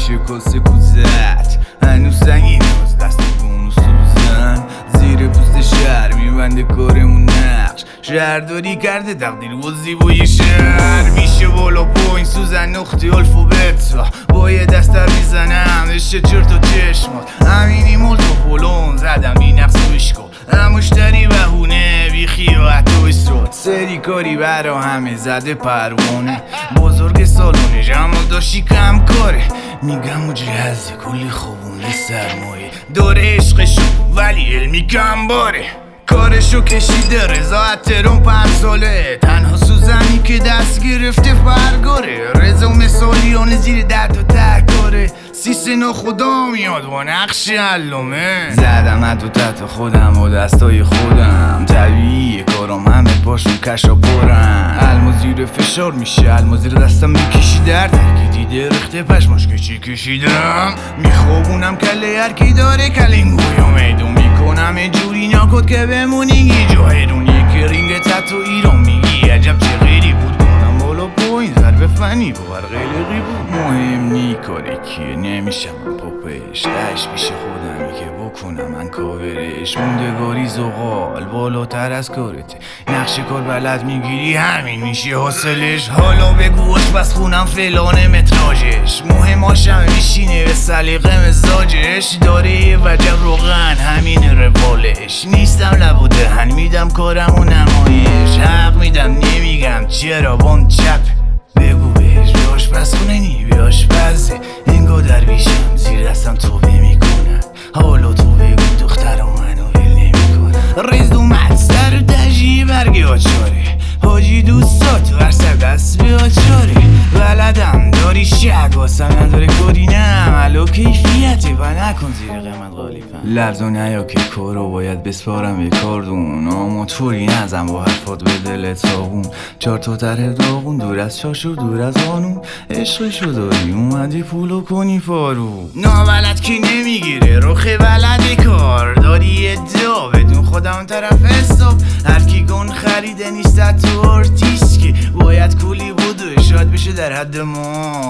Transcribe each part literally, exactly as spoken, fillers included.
میشه کاسه کوزت هنوز سنگین از دست گونو سوزن زیر پوست شهر میبنده کارمون نقش شهرداری کرده تقدیر و زیبایی شهر میشه بالا پایین سوزن نقطه الفابت با دستر میزنم نشه چرت و چشمات همینی ملت و پولون زدم بی نقص و اشکال مشتری بهونه بی خیاحت و اسرات سری کاری برا همه زده پروانه بزرگ سالونه جمع داشتی کم کاره میگم و جهزی کلی خوبونه سرمایه داره عشقشو ولی علمی کم باره کارشو کشیده رضا ترون پنج ساله تنها سوزنی که دست گرفته فرگاره رضا مثالیان زیر درد و تکاره سیسه ناخدا میاد با نقش علامه زدم ادو تحت خودم و دستای خودم طبیعیه کارم همه پاشون کشا پرن علم زیر فشار میشه علم زیر دستم میکشی در ترکی دیده رخته پشماش کشی کشیدم میخوابونم کله هرکی داره کلنگویا میدون میکنم جوری ناکد که بمونی جاهدون یکی رینگ تتو ایران میگی عجب چه غیری بود کنم بالا پایین ضرب فنی باور غیلقی بود مهم نی کاری کیه نمیشم من پاپش دهش پیش خودمی که بکنم من کاورش موندگاری زغال بالاتر از کارته نقش کار بلد میگیری همین میشه حاصلش حالا بگوش بس خونم فلان متراژش مهم هاشم میشینه به سلیقه مزاجش داره یه وجب روغن همین روالش نیستم لب و دهن میدم کارم و نمایش حق میدم نمیگم چرا بان چپ بگو بهش بیاش پس خونه نی بیاش پزه انگا درویشم زیر دستم توبه میکنم حالا تو بگو دخترم منو ول نمیکنم ریز دومت سر و دجی برگی آچاره حاجی دوستات ورسر دست به آچاره بلدم داری شک واسم نداره کاری نه ملو کیفیتی و نکن زیر قیمت غالی فن لرزو نیا که کارو باید بسپارم به کاردون اما طوری نزم با حرفات به دل تاغون چار تا طرح داغون دور از شاش و دور از قانون عشقشو داری اومدی پولو کنی فارو ناولد کی نمیگیره رخ بلد کار داری ادعا بدون خودم طرف حساب هرکی گون خریده نیست تو آرتیست که باید کولی بود و شاید بشه در حد ما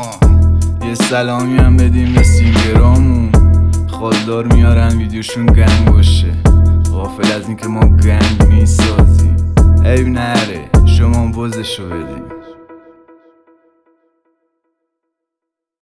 یه سلامی هم بدیم به سینگرامون خالدار میارن ویدیوشون گنگ باشه غافل از این که ما گنگ میسازیم عیب نره شما بازشو بدیم